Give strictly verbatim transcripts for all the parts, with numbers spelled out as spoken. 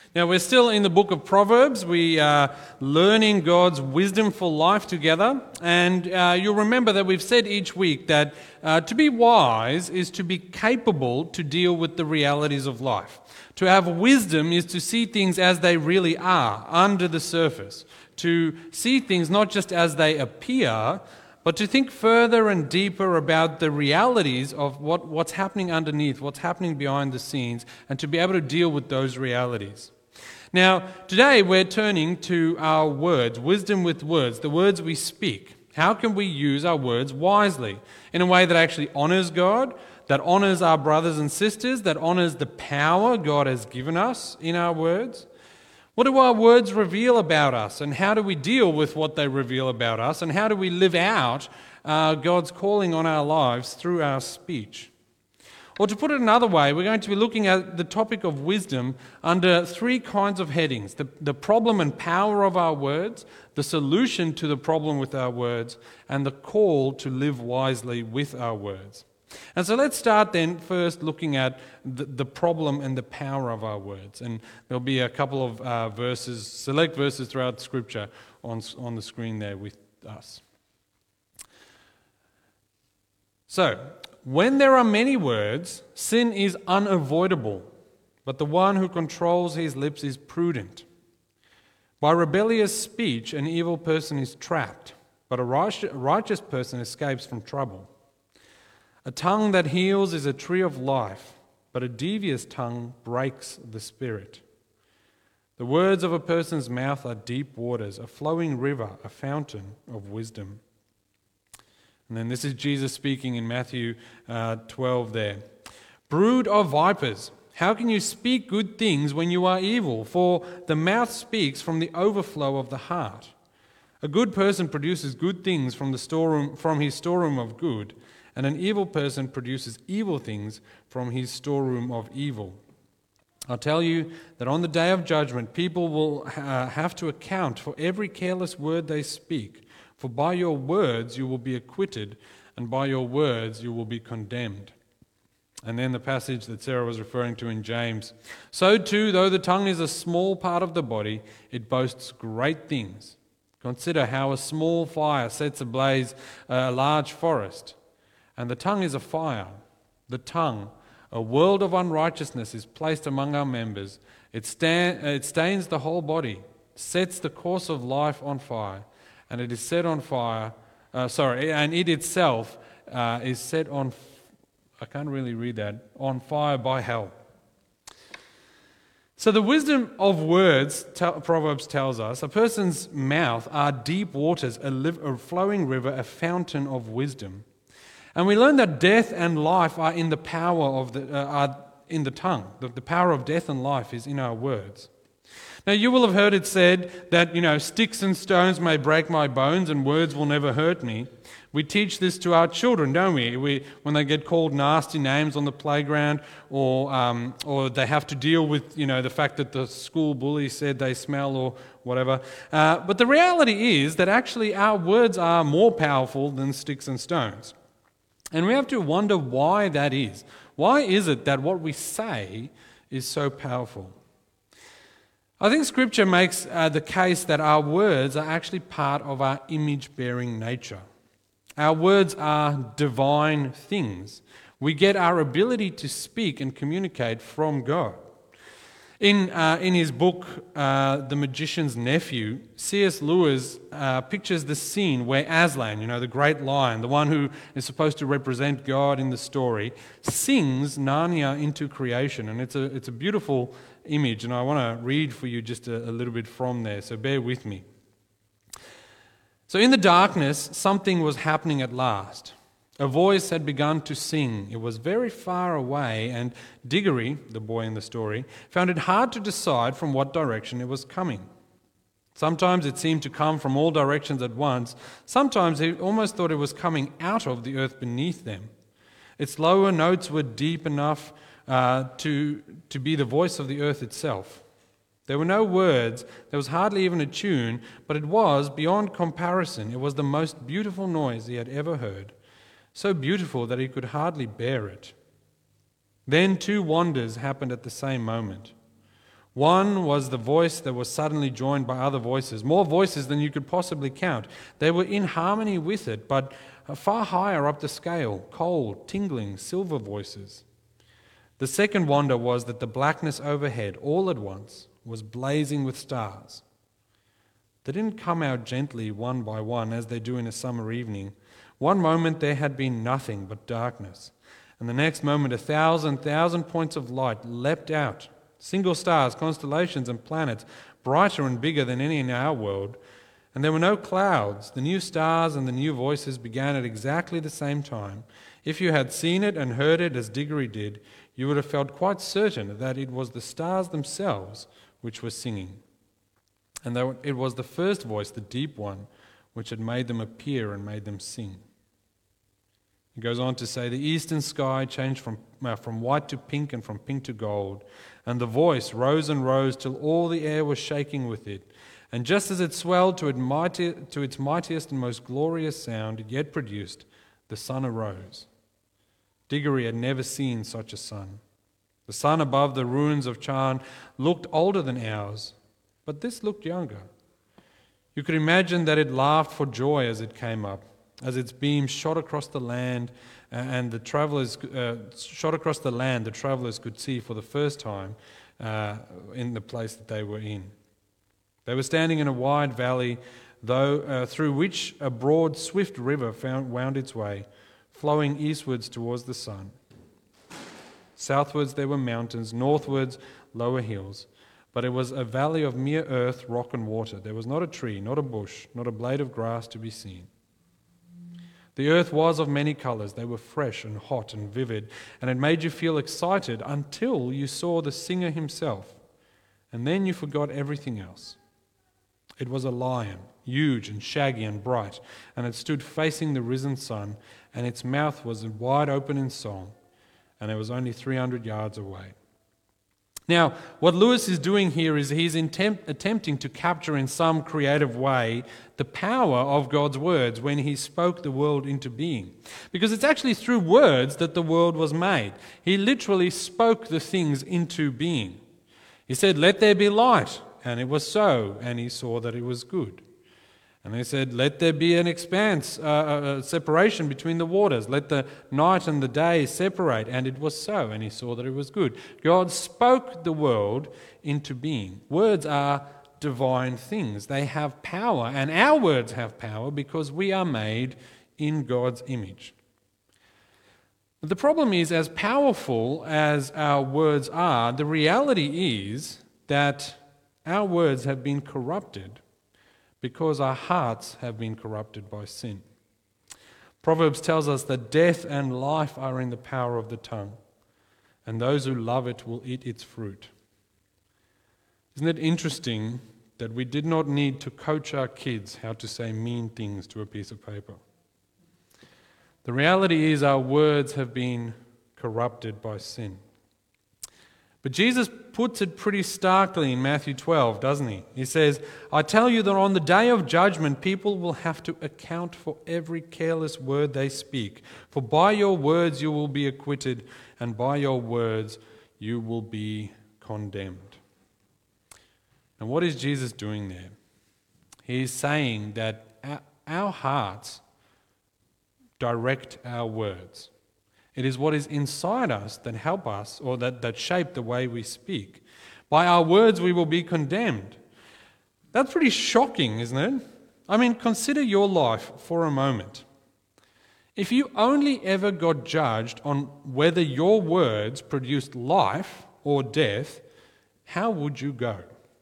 Now, we're still in the book of Proverbs. We are learning God's wisdom for life together. And uh, you'll remember that we've said each week that uh, to be wise is to be capable to deal with the realities of life. To have wisdom is to see things as they really are, under the surface. To see things not just as they appear, but to think further and deeper about the realities of what, what's happening underneath, what's happening behind the scenes, and to be able to deal with those realities. Now, today we're turning to our words, wisdom with words, the words we speak. How can we use our words wisely in a way that actually honors God, that honors our brothers and sisters, that honors the power God has given us in our words? What do our words reveal about us, and how do we deal with what they reveal about us, and how do we live out uh, God's calling on our lives through our speech? Or to put it another way, we're going to be looking at the topic of wisdom under three kinds of headings: the, the problem and power of our words, the solution to the problem with our words, and the call to live wisely with our words. And so let's start then first looking at the, the problem and the power of our words. And there'll be a couple of uh, verses, select verses throughout Scripture on, on the screen there with us. So, when there are many words, sin is unavoidable, but the one who controls his lips is prudent. By rebellious speech, an evil person is trapped, but a righteous person escapes from trouble. A tongue that heals is a tree of life, but a devious tongue breaks the spirit. The words of a person's mouth are deep waters, a flowing river, a fountain of wisdom. And then this is Jesus speaking in Matthew uh, twelve there. Brood of vipers, how can you speak good things when you are evil? For the mouth speaks from the overflow of the heart. A good person produces good things from the storeroom, from his storeroom of good, and an evil person produces evil things from his storeroom of evil. I'll tell you that on the day of judgment, people will uh, have to account for every careless word they speak. For by your words you will be acquitted, and by your words you will be condemned. And then the passage that Sarah was referring to in James. So too, though the tongue is a small part of the body, it boasts great things. Consider how a small fire sets ablaze a large forest. And the tongue is a fire. The tongue, a world of unrighteousness, is placed among our members. It, sta- it stains the whole body, sets the course of life on fire, and it is set on fire, uh, sorry, and it itself uh, is set on, f- I can't really read that, on fire by hell. So the wisdom of words, t- Proverbs tells us, a person's mouth are deep waters, a, liv- a flowing river, a fountain of wisdom. And we learn that death and life are in the power of the, uh, are in the tongue. The, the power of death and life is in our words. Now, you will have heard it said that, you know, sticks and stones may break my bones and words will never hurt me. We teach this to our children, don't we? We when they get called nasty names on the playground, or um, or they have to deal with, you know, the fact that the school bully said they smell or whatever. Uh, but the reality is that actually our words are more powerful than sticks and stones. And we have to wonder why that is. Why is it that what we say is so powerful? I think Scripture makes uh, the case that our words are actually part of our image-bearing nature. Our words are divine things. We get our ability to speak and communicate from God. In uh, in his book, uh, The Magician's Nephew, C S Lewis uh, pictures the scene where Aslan, you know, the great lion, the one who is supposed to represent God in the story, sings Narnia into creation. And it's a, it's a beautiful image, and I want to read for you just a, a little bit from there, so bear with me. So in the darkness, something was happening at last. A voice had begun to sing. It was very far away, and Diggory, the boy in the story, found it hard to decide from what direction it was coming. Sometimes it seemed to come from all directions at once. Sometimes he almost thought it was coming out of the earth beneath them. Its lower notes were deep enough uh, to, to be the voice of the earth itself. There were no words, there was hardly even a tune, but it was, beyond comparison, it was the most beautiful noise he had ever heard. So beautiful that he could hardly bear it. Then two wonders happened at the same moment. One was the voice that was suddenly joined by other voices, more voices than you could possibly count. They were in harmony with it, but far higher up the scale, cold, tingling, silver voices. The second wonder was that the blackness overhead, all at once, was blazing with stars. They didn't come out gently one by one as they do in a summer evening. One moment there had been nothing but darkness, and the next moment a thousand, thousand points of light leapt out. Single stars, constellations and planets, brighter and bigger than any in our world. And there were no clouds. The new stars and the new voices began at exactly the same time. If you had seen it and heard it as Diggory did, you would have felt quite certain that it was the stars themselves which were singing. And that it was the first voice, the deep one, which had made them appear and made them sing. He goes on to say, the eastern sky changed from, uh, from white to pink and from pink to gold, and the voice rose and rose till all the air was shaking with it. And just as it swelled to, it mighty, to its mightiest and most glorious sound, it yet produced, the sun arose. Diggory had never seen such a sun. The sun above the ruins of Charn looked older than ours, but this looked younger. You could imagine that it laughed for joy as it came up, as its beams shot across the land, and the travelers uh, shot across the land, the travelers could see for the first time uh, in the place that they were in. They were standing in a wide valley, though uh, through which a broad, swift river found, wound its way, flowing eastwards towards the sun. Southwards there were mountains, northwards lower hills, but it was a valley of mere earth, rock and water. There was not a tree, not a bush, not a blade of grass to be seen. The earth was of many colours. They were fresh and hot and vivid, and it made you feel excited until you saw the singer himself, and then you forgot everything else. It was a lion, huge and shaggy and bright, and it stood facing the risen sun, and its mouth was wide open in song, and it was only three hundred yards away. Now, what Lewis is doing here is he's intempt, attempting to capture in some creative way the power of God's words when he spoke the world into being. Because it's actually through words that the world was made. He literally spoke the things into being. He said, "Let there be light," and it was so, and he saw that it was good. And he said, "Let there be an expanse, uh, a separation between the waters. Let the night and the day separate." And it was so, and he saw that it was good. God spoke the world into being. Words are divine things. They have power, and our words have power because we are made in God's image. But the problem is, as powerful as our words are, the reality is that our words have been corrupted because our hearts have been corrupted by sin. Proverbs tells us that death and life are in the power of the tongue, and those who love it will eat its fruit. Isn't it interesting that we did not need to coach our kids how to say mean things to a piece of paper? The reality is our words have been corrupted by sin. But Jesus puts it pretty starkly in Matthew twelve, doesn't he? He says, "I tell you that on the day of judgment, people will have to account for every careless word they speak. For by your words you will be acquitted, and by your words you will be condemned." And what is Jesus doing there? He is saying that our hearts direct our words. It is what is inside us that help us or that, that shape the way we speak. By our words we will be condemned. That's pretty shocking, isn't it? I mean, consider your life for a moment. If you only ever got judged on whether your words produced life or death, how would you go?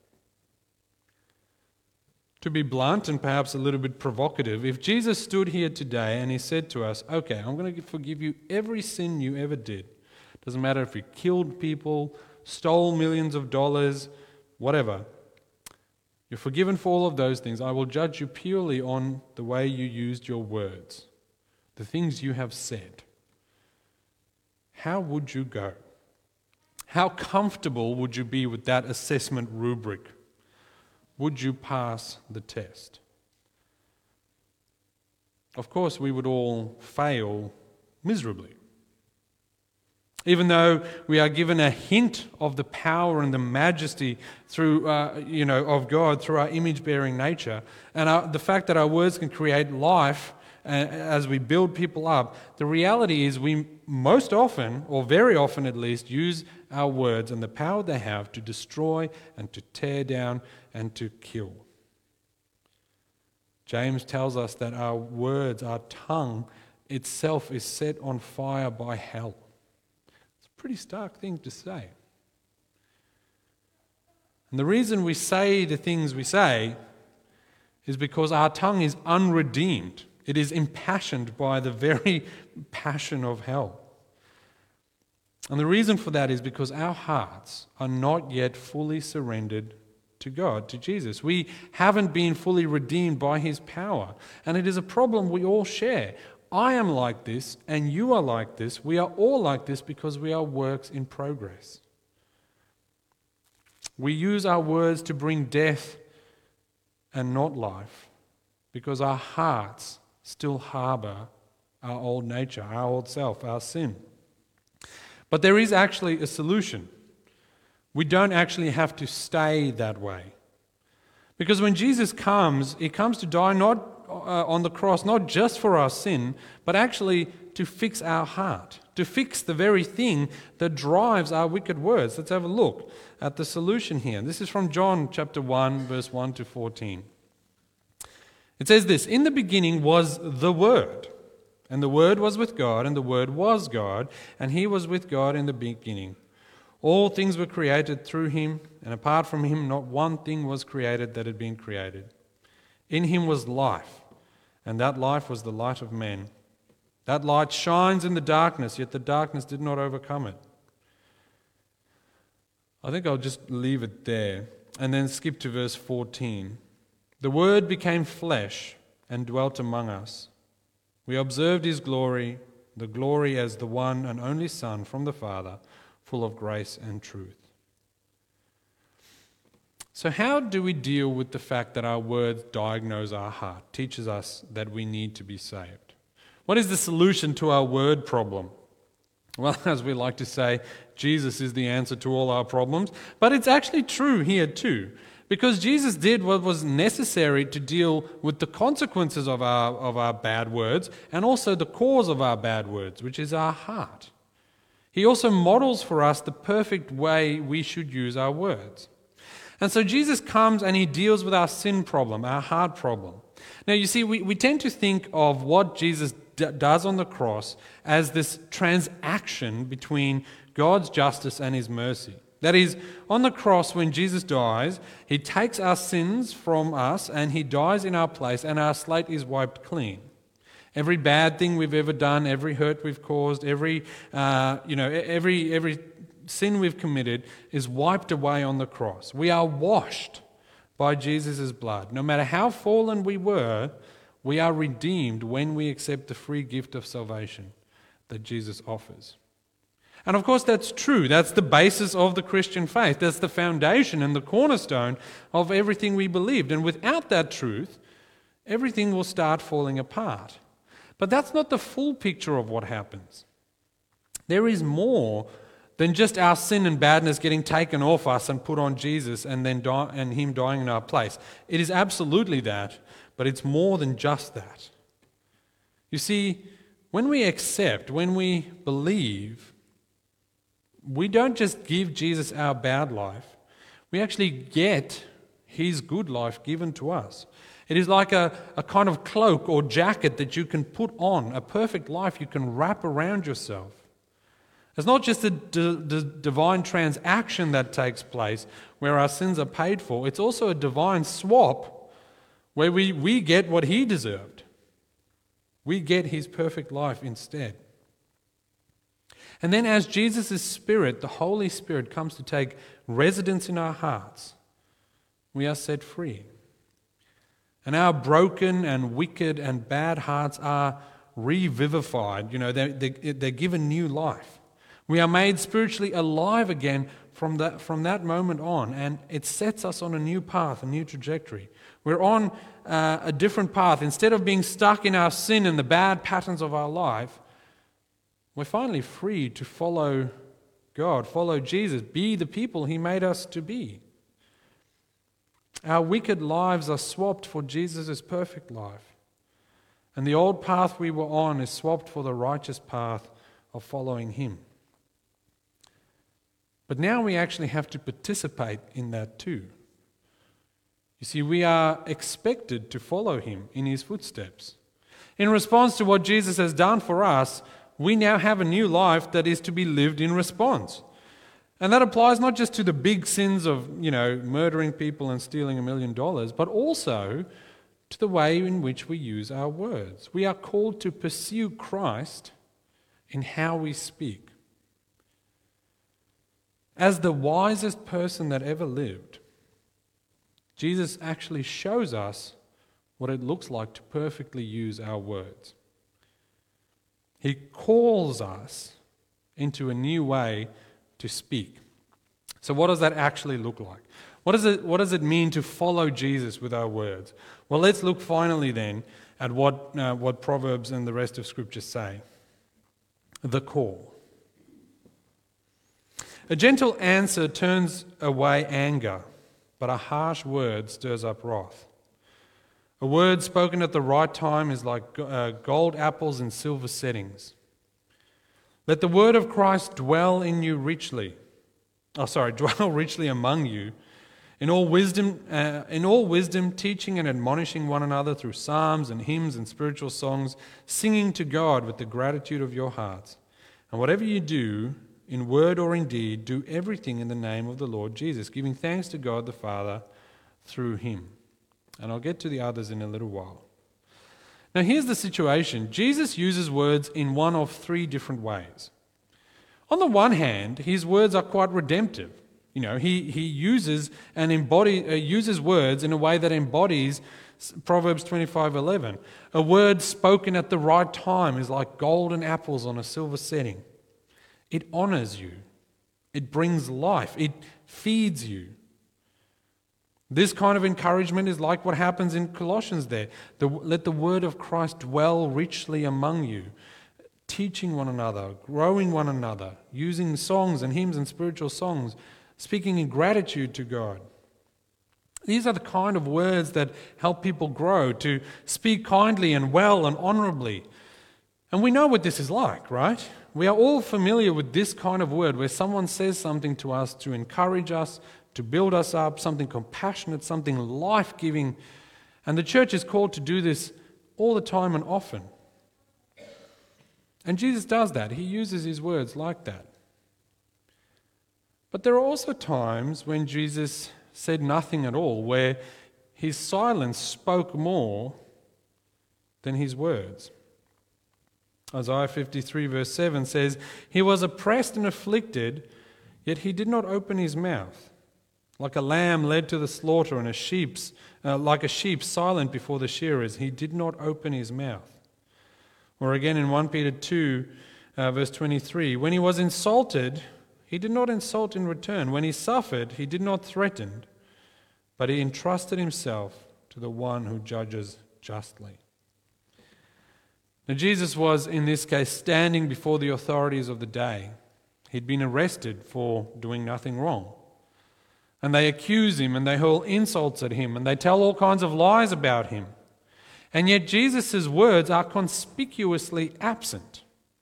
To be blunt and perhaps a little bit provocative, if Jesus stood here today and he said to us, "Okay, I'm going to forgive you every sin you ever did. Doesn't matter if you killed people, stole millions of dollars, whatever. You're forgiven for all of those things. I will judge you purely on the way you used your words, the things you have said." How would you go? How comfortable would you be with that assessment rubric? Would you pass the test? Of course, we would all fail miserably. Even though we are given a hint of the power and the majesty through, uh, you know, of God through our image-bearing nature, and our, the fact that our words can create life uh, as we build people up, the reality is we most often, or very often at least, use our words and the power they have to destroy and to tear down and to kill. James tells us that our words, our tongue itself is set on fire by hell. Pretty stark thing to say. And the reason we say the things we say is because our tongue is unredeemed. It is impassioned by the very passion of hell. And the reason for that is because our hearts are not yet fully surrendered to God, to Jesus. We haven't been fully redeemed by His power. And it is a problem we all share. I am like this, and you are like this. We are all like this because we are works in progress. We use our words to bring death and not life because our hearts still harbor our old nature, our old self, our sin. But there is actually a solution. We don't actually have to stay that way. Because when Jesus comes, He comes to die not Uh, on the cross, not just for our sin, but actually to fix our heart, to fix the very thing that drives our wicked words. Let's have a look at the solution here. This is from John chapter one, verse one to fourteen. It says this, "In the beginning was the Word, and the Word was with God, and the Word was God, and He was with God in the beginning. All things were created through Him, and apart from Him not one thing was created that had been created. In Him was life, and that life was the light of men. That light shines in the darkness, yet the darkness did not overcome it." I think I'll just leave it there and then skip to verse fourteen. "The Word became flesh and dwelt among us. We observed His glory, the glory as the one and only Son from the Father, full of grace and truth." So how do we deal with the fact that our words diagnose our heart, teaches us that we need to be saved? What is the solution to our word problem? Well, as we like to say, Jesus is the answer to all our problems, but it's actually true here too, because Jesus did what was necessary to deal with the consequences of our, of our bad words and also the cause of our bad words, which is our heart. He also models for us the perfect way we should use our words. And so Jesus comes and He deals with our sin problem, our heart problem. Now you see, we, we tend to think of what Jesus d- does on the cross as this transaction between God's justice and His mercy. That is, on the cross when Jesus dies, He takes our sins from us and He dies in our place and our slate is wiped clean. Every bad thing we've ever done, every hurt we've caused, every, uh, you know, every every... sin we've committed is wiped away on the cross. We are washed by Jesus' blood. No matter how fallen we were, we are redeemed when we accept the free gift of salvation that Jesus offers. And of course that's true. That's the basis of the Christian faith. That's the foundation and the cornerstone of everything we believed. And without that truth, everything will start falling apart. But that's not the full picture of what happens. There is more than just our sin and badness getting taken off us and put on Jesus and then die, and Him dying in our place. It is absolutely that, but it's more than just that. You see, when we accept, when we believe, we don't just give Jesus our bad life, we actually get His good life given to us. It is like a, a kind of cloak or jacket that you can put on, a perfect life you can wrap around yourself. It's not just a d- d- divine transaction that takes place where our sins are paid for. It's also a divine swap where we, we get what He deserved. We get His perfect life instead. And then as Jesus' Spirit, the Holy Spirit, comes to take residence in our hearts, we are set free. And our broken and wicked and bad hearts are revivified. You know, they're, they're, they're given new life. We are made spiritually alive again from that, from that moment on, and it sets us on a new path, a new trajectory. We're on uh, a different path. Instead of being stuck in our sin and the bad patterns of our life, We're finally free to follow God, follow Jesus, be the people He made us to be. Our wicked lives are swapped for Jesus' perfect life. And the old path we were on is swapped for the righteous path of following Him. But now we actually have to participate in that too. You see, we are expected to follow Him in His footsteps. In response to what Jesus has done for us, we now have a new life that is to be lived in response. And that applies not just to the big sins of, you know, murdering people and stealing a million dollars, but also to the way in which we use our words. We are called to pursue Christ in how we speak. As the wisest person that ever lived, Jesus actually shows us what it looks like to perfectly use our words. He calls us into a new way to speak. So what does that actually look like? What does it, what does it mean to follow Jesus with our words? Well, let's look finally then at what, uh, what Proverbs and the rest of Scripture say. The call. A gentle answer turns away anger, but a harsh word stirs up wrath. A word spoken at the right time is like uh, gold apples in silver settings. Let the word of Christ dwell in you richly. Oh, sorry, dwell richly among you, in all wisdom, uh, in all wisdom, teaching and admonishing one another through psalms and hymns and spiritual songs, singing to God with the gratitude of your hearts. And whatever you do, in word or in deed, do everything in the name of the Lord Jesus, giving thanks to God the Father through Him. And I'll get to the others in a little while. Now here's the situation. Jesus uses words in one of three different ways. On the one hand, His words are quite redemptive. You know, He, he uses and embody, uh, uses words in a way that embodies Proverbs twenty-five eleven. A word spoken at the right time is like golden apples on a silver setting. It honors you. It brings life. It feeds you. This kind of encouragement is like what happens in Colossians there. The, let the word of Christ dwell richly among you, teaching one another, growing one another, using songs and hymns and spiritual songs, speaking in gratitude to God. These are the kind of words that help people grow, to speak kindly and well and honourably. And we know what this is like, right? We are all familiar with this kind of word where someone says something to us to encourage us, to build us up, something compassionate, something life-giving. And the church is called to do this all the time and often. And Jesus does that. He uses His words like that. But there are also times when Jesus said nothing at all, where His silence spoke more than His words. Isaiah fifty-three verse seven says, He was oppressed and afflicted, yet He did not open His mouth. Like a lamb led to the slaughter and a sheep's, uh, like a sheep silent before the shearers, He did not open His mouth. Or again in First Peter two uh, verse twenty-three, when He was insulted, He did not insult in return. When He suffered, He did not threaten, but He entrusted Himself to the one who judges justly. Now Jesus was, in this case, standing before the authorities of the day. He'd been arrested for doing nothing wrong. And they accuse Him and they hurl insults at Him and they tell all kinds of lies about Him. And yet Jesus' words are conspicuously absent.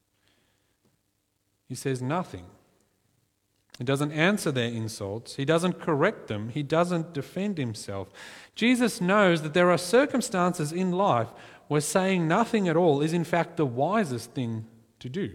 He says nothing. He doesn't answer their insults. He doesn't correct them. He doesn't defend Himself. Jesus knows that there are circumstances in life where saying nothing at all is in fact the wisest thing to do.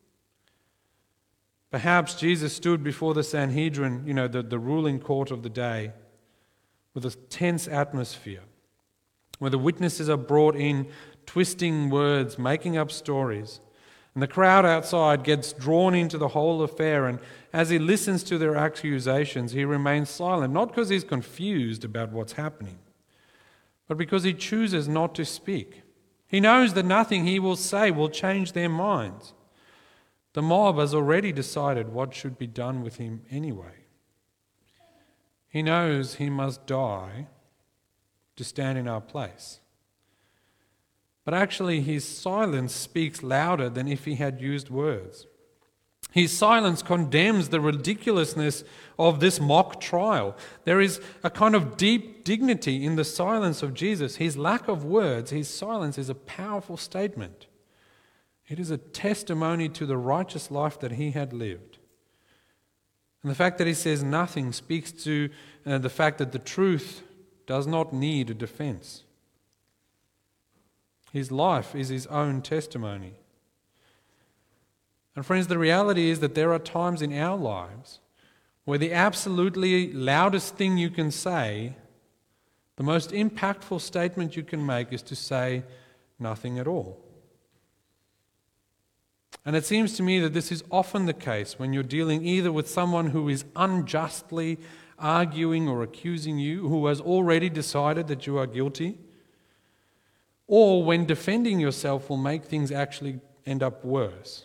Perhaps Jesus stood before the Sanhedrin, you know, the, the ruling court of the day, with a tense atmosphere, where the witnesses are brought in, twisting words, making up stories. And the crowd outside gets drawn into the whole affair, and as he listens to their accusations, he remains silent, not because he's confused about what's happening, but because he chooses not to speak. He knows that nothing he will say will change their minds. The mob has already decided what should be done with him anyway. He knows he must die to stand in our place. But actually, his silence speaks louder than if he had used words. His silence condemns the ridiculousness of this mock trial. There is a kind of deep dignity in the silence of Jesus. His lack of words, his silence, is a powerful statement. It is a testimony to the righteous life that he had lived. And the fact that he says nothing speaks to uh, the fact that the truth does not need a defense. His life is his own testimony. And friends, the reality is that there are times in our lives where the absolutely loudest thing you can say, the most impactful statement you can make, is to say nothing at all. And it seems to me that this is often the case when you're dealing either with someone who is unjustly arguing or accusing you, who has already decided that you are guilty, or when defending yourself will make things actually end up worse.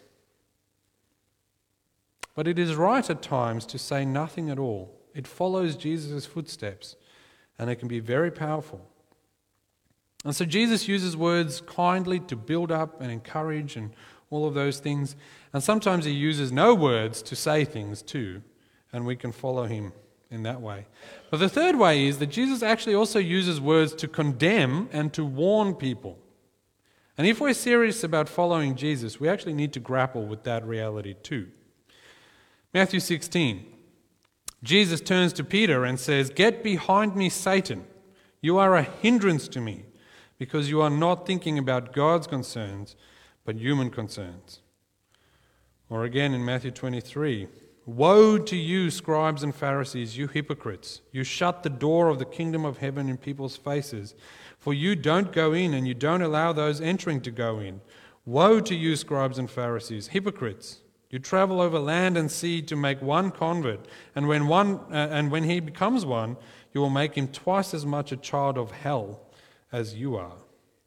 But it is right at times to say nothing at all. It follows Jesus' footsteps, and it can be very powerful. And so Jesus uses words kindly to build up and encourage and all of those things. And sometimes he uses no words to say things too, and we can follow him in that way. But the third way is that Jesus actually also uses words to condemn and to warn people. And if we're serious about following Jesus, we actually need to grapple with that reality too. Matthew sixteen, Jesus turns to Peter and says, "Get behind me, Satan. You are a hindrance to me, because you are not thinking about God's concerns, but human concerns." Or again in Matthew twenty-three, "Woe to you, scribes and Pharisees, you hypocrites! You shut the door of the kingdom of heaven in people's faces, for you don't go in and you don't allow those entering to go in. Woe to you, scribes and Pharisees, hypocrites! You travel over land and sea to make one convert, and when one uh, and when he becomes one, you will make him twice as much a child of hell as you are."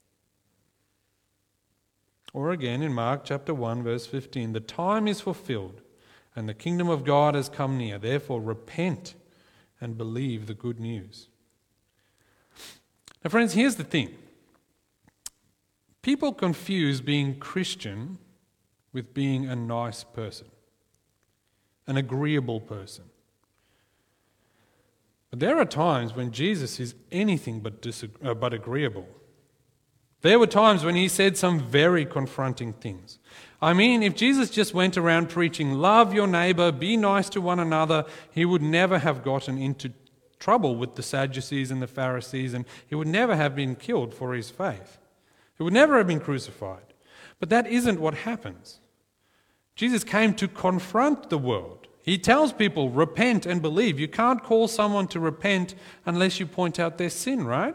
Or again in Mark chapter one, verse fifteen, "The time is fulfilled, and the kingdom of God has come near. Therefore repent and believe the good news." Now friends, here's the thing. People confuse being Christian with being a nice person, an agreeable person. But there are times when Jesus is anything but, disag- uh, but agreeable. There were times when he said some very confronting things. I mean, if Jesus just went around preaching, love your neighbor, be nice to one another, he would never have gotten into trouble with the Sadducees and the Pharisees, and he would never have been killed for his faith. He would never have been crucified. But that isn't what happens. Jesus came to confront the world. He tells people, repent and believe. You can't call someone to repent unless you point out their sin, right?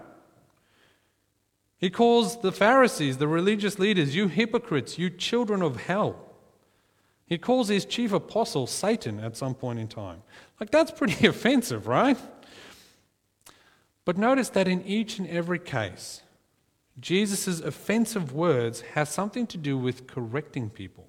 He calls the Pharisees, the religious leaders, you hypocrites, you children of hell. He calls his chief apostle Satan at some point in time. Like, that's pretty offensive, right? But notice that in each and every case, Jesus' offensive words have something to do with correcting people,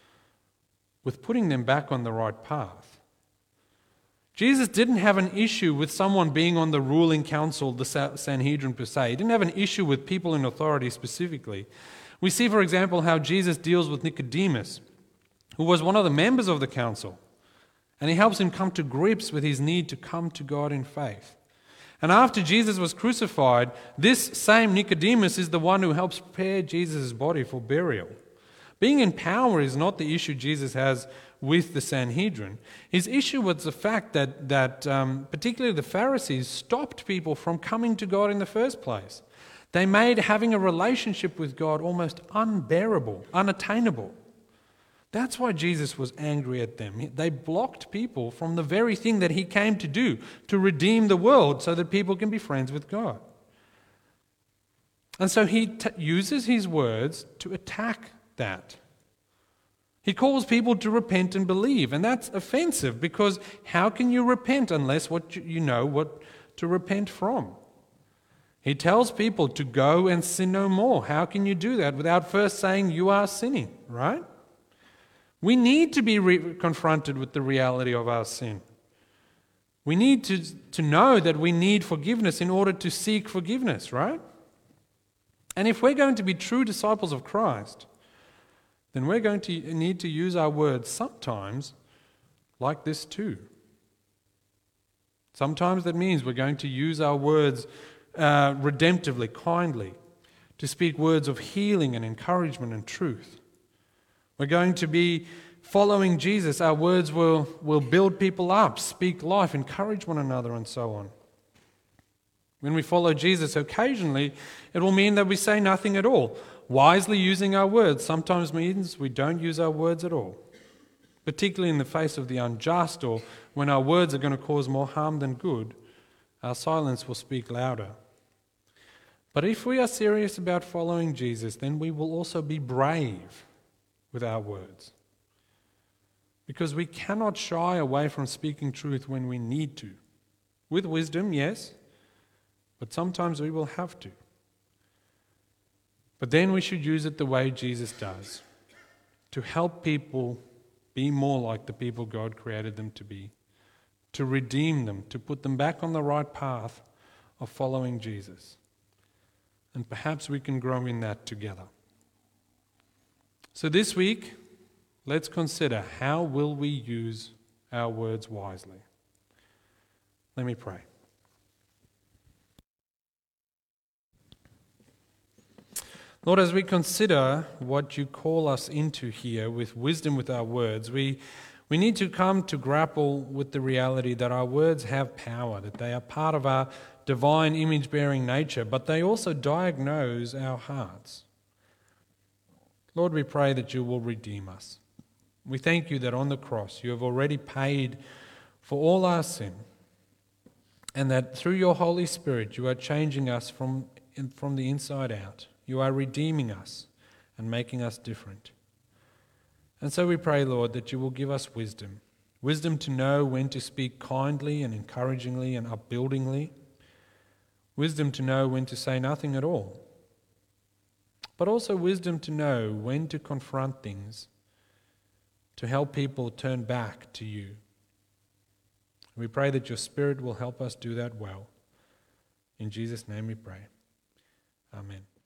with putting them back on the right path. Jesus didn't have an issue with someone being on the ruling council, the Sanhedrin per se. He didn't have an issue with people in authority specifically. We see, for example, how Jesus deals with Nicodemus, who was one of the members of the council, and he helps him come to grips with his need to come to God in faith. And after Jesus was crucified, this same Nicodemus is the one who helps prepare Jesus' body for burial. Being in power is not the issue Jesus has with the Sanhedrin. His issue was the fact that, that um, particularly the Pharisees stopped people from coming to God in the first place. They made having a relationship with God almost unbearable, unattainable. That's why Jesus was angry at them. They blocked people from the very thing that he came to do, to redeem the world so that people can be friends with God. And so he t- uses his words to attack that. He calls people to repent and believe, and that's offensive, because how can you repent unless what you, you know what to repent from? He tells people to go and sin no more. How can you do that without first saying you are sinning, right? We need to be re- confronted with the reality of our sin. We need to, to know that we need forgiveness in order to seek forgiveness, right? And if we're going to be true disciples of Christ, then we're going to need to use our words sometimes like this too. Sometimes that means we're going to use our words uh, redemptively, kindly, to speak words of healing and encouragement and truth. We're going to be following Jesus. Our words will, will build people up, speak life, encourage one another, and so on. When we follow Jesus, occasionally it will mean that we say nothing at all. Wisely using our words sometimes means we don't use our words at all, particularly in the face of the unjust or when our words are going to cause more harm than good. Our silence will speak louder. But if we are serious about following Jesus, then we will also be brave with our words, because we cannot shy away from speaking truth when we need to. With wisdom, yes, but sometimes we will have to. But then we should use it the way Jesus does, to help people be more like the people God created them to be, to redeem them, to put them back on the right path of following Jesus. And perhaps we can grow in that together. So this week, let's consider, how will we use our words wisely? Let me pray. Lord, as we consider what you call us into here with wisdom with our words, we, we need to come to grapple with the reality that our words have power, that they are part of our divine image-bearing nature, but they also diagnose our hearts. Lord, we pray that you will redeem us. We thank you that on the cross you have already paid for all our sin, and that through your Holy Spirit you are changing us from, from the inside out. You are redeeming us and making us different. And so we pray, Lord, that you will give us wisdom. Wisdom to know when to speak kindly and encouragingly and upbuildingly. Wisdom to know when to say nothing at all. But also wisdom to know when to confront things, to help people turn back to you. We pray that your Spirit will help us do that well. In Jesus' name we pray. Amen.